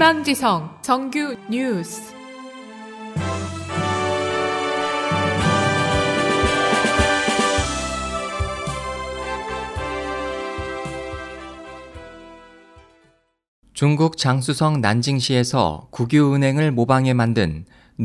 희망지성 정규 뉴스. 중국 장쑤성 난징시에서 국유은행을 모방해 만든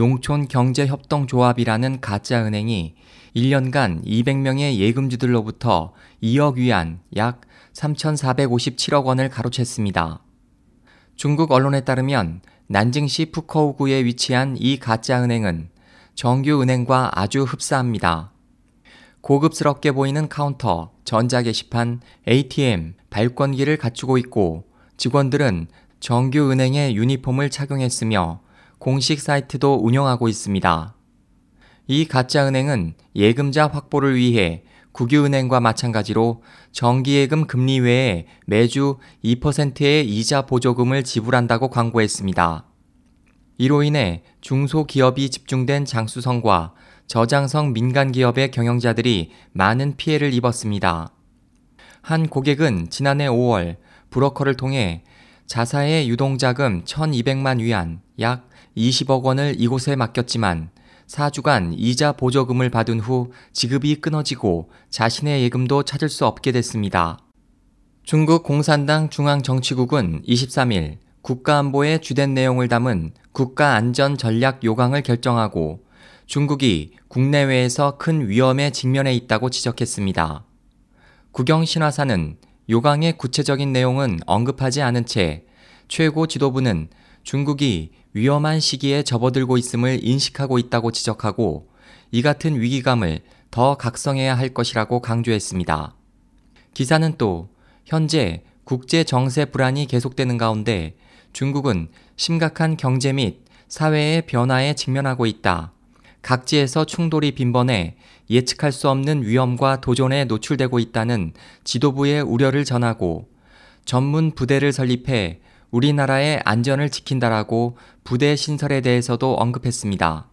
농촌경제협동조합이라는 가짜은행이 1년간 200명의 예금주들로부터 2억 위안 약 3,457억 원을 가로챘습니다. 중국 언론에 따르면 난징시 푸커우구에 위치한 이 가짜은행은 정규은행과 아주 흡사합니다. 고급스럽게 보이는 카운터, 전자게시판, ATM, 발권기를 갖추고 있고 직원들은 정규은행의 유니폼을 착용했으며 공식 사이트도 운영하고 있습니다. 이 가짜은행은 예금자 확보를 위해 국유은행과 마찬가지로 정기예금 금리 외에 매주 2%의 이자 보조금을 지불한다고 광고했습니다. 이로 인해 중소기업이 집중된 장쑤성과 저장성 민간기업의 경영자들이 많은 피해를 입었습니다. 한 고객은 지난해 5월 브로커를 통해 자사의 유동자금 1,200만 위안 약 20억 원을 이곳에 맡겼지만 4주간 이자 보조금을 받은 후 지급이 끊어지고 자신의 예금도 찾을 수 없게 됐습니다. 중국 공산당 중앙정치국은 23일 국가안보의 주된 내용을 담은 국가안전전략 요강을 결정하고 중국이 국내외에서 큰 위험에 직면해 있다고 지적했습니다. 국영신화사는 요강의 구체적인 내용은 언급하지 않은 채 최고 지도부는 중국이 위험한 시기에 접어들고 있음을 인식하고 있다고 지적하고 이 같은 위기감을 더 각성해야 할 것이라고 강조했습니다. 기사는 또 현재 국제 정세 불안이 계속되는 가운데 중국은 심각한 경제 및 사회의 변화에 직면하고 있다. 각지에서 충돌이 빈번해 예측할 수 없는 위험과 도전에 노출되고 있다는 지도부의 우려를 전하고 전문 부대를 설립해 우리나라의 안전을 지킨다라고 부대 신설에 대해서도 언급했습니다.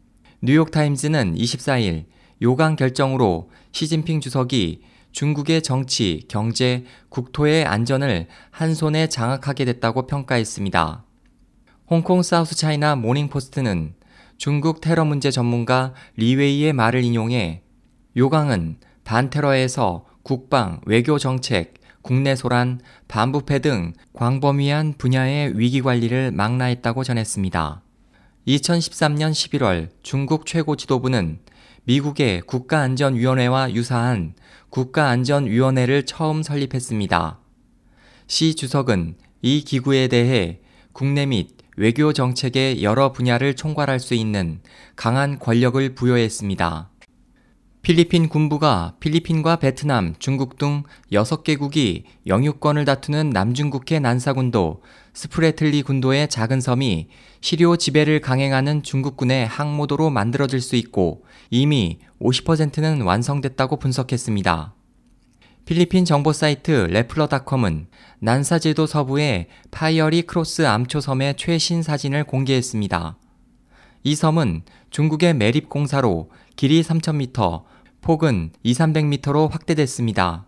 뉴욕타임즈는 24일 요강 결정으로 시진핑 주석이 중국의 정치, 경제, 국토의 안전을 한 손에 장악하게 됐다고 평가했습니다. 홍콩 사우스차이나 모닝포스트는 중국 테러 문제 전문가 리웨이의 말을 인용해 요강은 반테러에서 국방, 외교 정책, 국내 소란, 반부패 등 광범위한 분야의 위기 관리를 망라했다고 전했습니다. 2013년 11월 중국 최고 지도부는 미국의 국가안전위원회와 유사한 국가안전위원회를 처음 설립했습니다. 시 주석은 이 기구에 대해 국내 및 외교 정책의 여러 분야를 총괄할 수 있는 강한 권력을 부여했습니다. 필리핀 군부가 필리핀과 베트남, 중국 등 6개국이 영유권을 다투는 남중국해 난사군도 스프레틀리 군도의 작은 섬이 시료 지배를 강행하는 중국군의 항모도로 만들어질 수 있고 이미 50%는 완성됐다고 분석했습니다. 필리핀 정보 사이트 레플러닷컴은 난사제도 서부의 파이어리 크로스 암초섬의 최신 사진을 공개했습니다. 이 섬은 중국의 매립공사로 길이 3,000m, 폭은 200~300m로 확대됐습니다.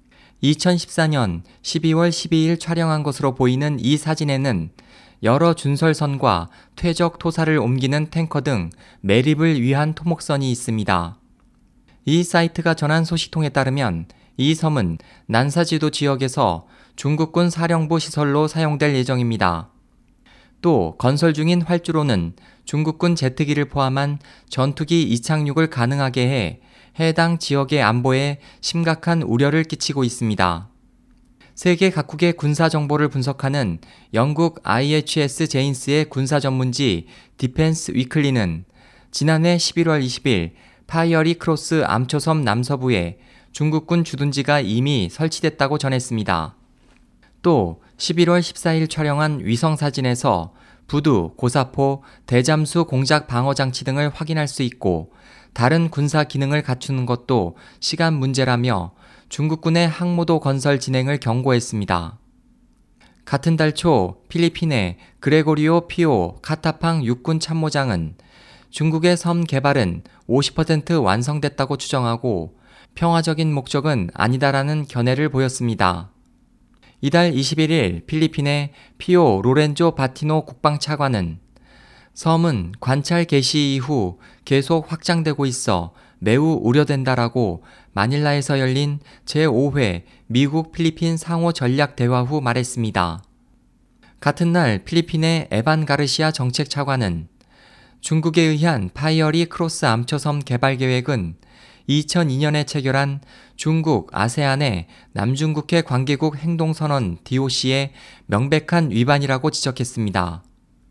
2014년 12월 12일 촬영한 것으로 보이는 이 사진에는 여러 준설선과 퇴적 토사를 옮기는 탱커 등 매립을 위한 토목선이 있습니다. 이 사이트가 전한 소식통에 따르면 이 섬은 난사지도 지역에서 중국군 사령부 시설로 사용될 예정입니다. 또 건설 중인 활주로는 중국군 제트기를 포함한 전투기 이착륙을 가능하게 해 해당 지역의 안보에 심각한 우려를 끼치고 있습니다. 세계 각국의 군사 정보를 분석하는 영국 IHS 제인스의 군사 전문지 디펜스 위클리는 지난해 11월 20일 파이어리 크로스 암초섬 남서부에 중국군 주둔지가 이미 설치됐다고 전했습니다. 또 11월 14일 촬영한 위성사진에서 부두, 고사포, 대잠수 공작 방어장치 등을 확인할 수 있고 다른 군사 기능을 갖추는 것도 시간 문제라며 중국군의 항모도 건설 진행을 경고했습니다. 같은 달 초 필리핀의 그레고리오 피오 카타팡 육군 참모장은 중국의 섬 개발은 50% 완성됐다고 추정하고 평화적인 목적은 아니다라는 견해를 보였습니다. 이달 21일 필리핀의 피오 로렌조 바티노 국방차관은 섬은 관찰 개시 이후 계속 확장되고 있어 매우 우려된다라고 마닐라에서 열린 제5회 미국 필리핀 상호 전략 대화 후 말했습니다. 같은 날 필리핀의 에반 가르시아 정책차관은 중국에 의한 파이어리 크로스 암초섬 개발 계획은 2002년에 체결한 중국 아세안의 남중국해 관계국 행동선언 DOC의 명백한 위반이라고 지적했습니다.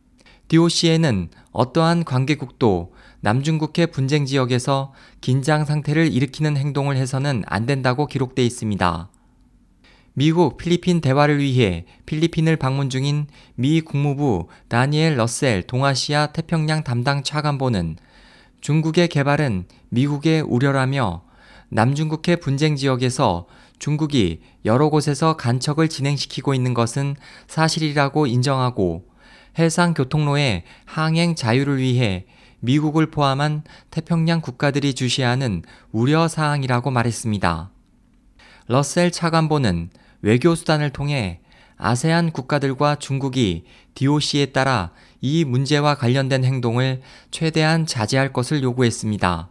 DOC에는 어떠한 관계국도 남중국해 분쟁 지역에서 긴장 상태를 일으키는 행동을 해서는 안 된다고 기록돼 있습니다. 미국 필리핀 대화를 위해 필리핀을 방문 중인 미 국무부 다니엘 러셀 동아시아 태평양 담당 차관보는 중국의 개발은 미국의 우려라며 남중국해 분쟁 지역에서 중국이 여러 곳에서 간척을 진행시키고 있는 것은 사실이라고 인정하고 해상 교통로의 항행 자유를 위해 미국을 포함한 태평양 국가들이 주시하는 우려 사항이라고 말했습니다. 러셀 차관보는 외교 수단을 통해 아세안 국가들과 중국이 DOC에 따라 이 문제와 관련된 행동을 최대한 자제할 것을 요구했습니다.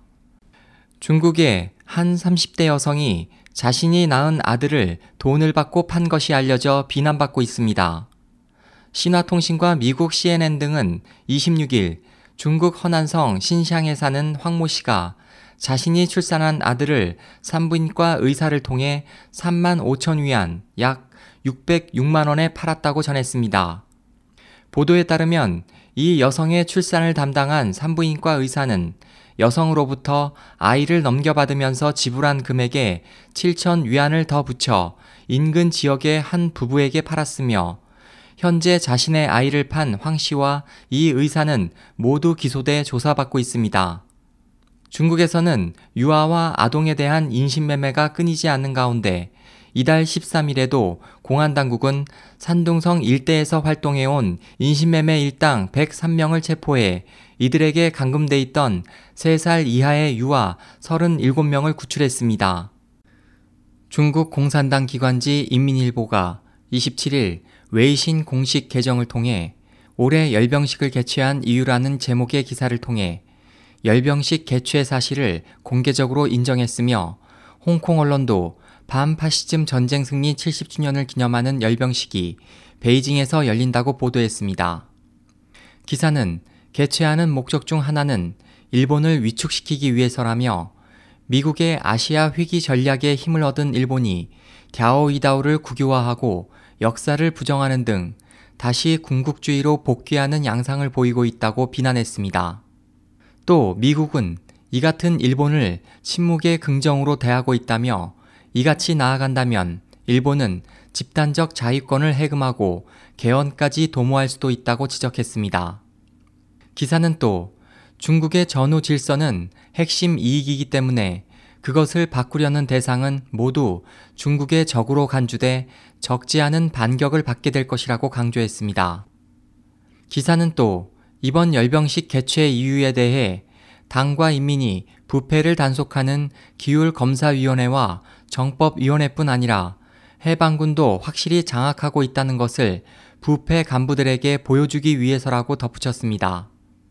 중국의 한 30대 여성이 자신이 낳은 아들을 돈을 받고 판 것이 알려져 비난받고 있습니다. 신화통신과 미국 CNN 등은 26일 중국 허난성 신샹에 사는 황 모 씨가 자신이 출산한 아들을 산부인과 의사를 통해 3만 5천 위안, 약 606만 원에 팔았다고 전했습니다. 보도에 따르면 이 여성의 출산을 담당한 산부인과 의사는 여성으로부터 아이를 넘겨받으면서 지불한 금액에 7천 위안을 더 붙여 인근 지역의 한 부부에게 팔았으며 현재 자신의 아이를 판 황 씨와 이 의사는 모두 기소돼 조사받고 있습니다. 중국에서는 유아와 아동에 대한 인신매매가 끊이지 않는 가운데 이달 13일에도 공안당국은 산둥성 일대에서 활동해온 인신매매 일당 103명을 체포해 이들에게 감금돼 있던 3살 이하의 유아 37명을 구출했습니다. 중국 공산당 기관지 인민일보가 27일 웨이신 공식 계정을 통해 올해 열병식을 개최한 이유라는 제목의 기사를 통해 열병식 개최 사실을 공개적으로 인정했으며 홍콩 언론도 반파시즘 전쟁 승리 70주년을 기념하는 열병식이 베이징에서 열린다고 보도했습니다. 기사는 개최하는 목적 중 하나는 일본을 위축시키기 위해서라며 미국의 아시아 회귀 전략에 힘을 얻은 일본이 갸오이다오를 국유화하고 역사를 부정하는 등 다시 군국주의로 복귀하는 양상을 보이고 있다고 비난했습니다. 또 미국은 이 같은 일본을 침묵의 긍정으로 대하고 있다며 이같이 나아간다면 일본은 집단적 자위권을 해금하고 개헌까지 도모할 수도 있다고 지적했습니다. 기사는 또 중국의 전후 질서는 핵심 이익이기 때문에 그것을 바꾸려는 대상은 모두 중국의 적으로 간주돼 적지 않은 반격을 받게 될 것이라고 강조했습니다. 기사는 또 이번 열병식 개최 이유에 대해 당과 인민이 부패를 단속하는 기율검사위원회와 정법위원회뿐 아니라 해방군도 확실히 장악하고 있다는 것을 부패 간부들에게 보여주기 위해서라고 덧붙였습니다.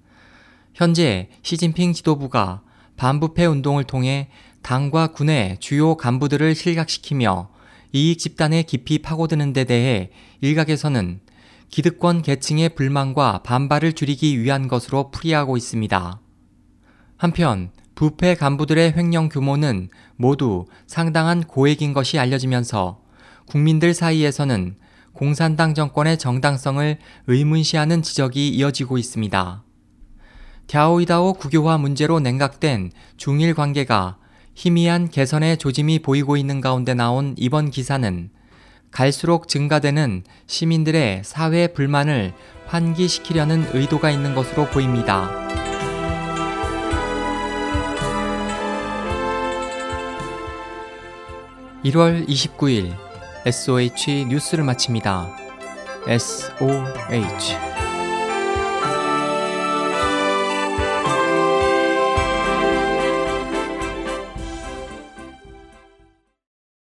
현재 시진핑 지도부가 반부패 운동을 통해 당과 군의 주요 간부들을 실각시키며 이익 집단에 깊이 파고드는 데 대해 일각에서는 기득권 계층의 불만과 반발을 줄이기 위한 것으로 풀이하고 있습니다. 한편 부패 간부들의 횡령 규모는 모두 상당한 고액인 것이 알려지면서 국민들 사이에서는 공산당 정권의 정당성을 의문시하는 지적이 이어지고 있습니다. 갸오이다오 국유화 문제로 냉각된 중일 관계가 희미한 개선의 조짐이 보이고 있는 가운데 나온 이번 기사는 갈수록 증가되는 시민들의 사회 불만을 환기시키려는 의도가 있는 것으로 보입니다. (1월 29일) SOH 뉴스를 마칩니다. SOH